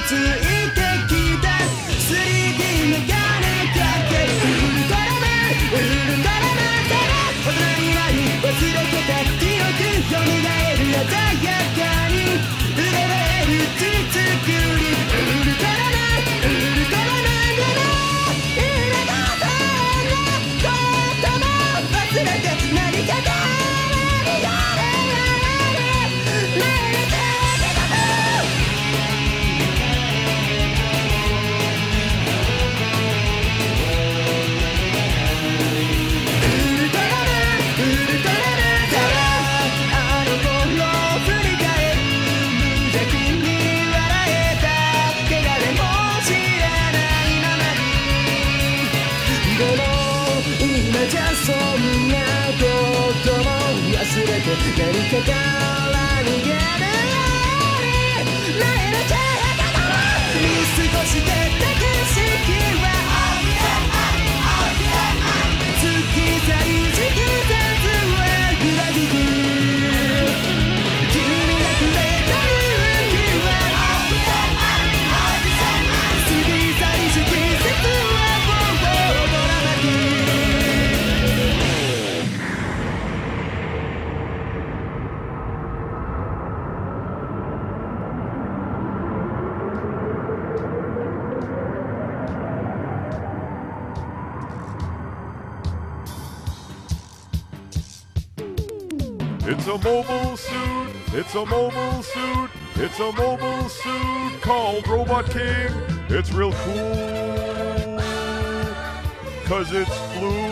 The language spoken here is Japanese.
ついてきた 3D メガネかけウルトラマンだら大人になり忘れてた記憶蘇る鮮やかに売れる手作りウルトラマンだな今のそんなことも忘れて何かが何かから逃げるようになえなきゃ見過ごしてた景色は突き去りジグザグは裏切る君がくれた勇気は過ぎ去りし季節はドラマティック It's a mobile suit, it's a mobile suit, it's a mobile suit called Robot King. It's real cool, 'cause it's blue.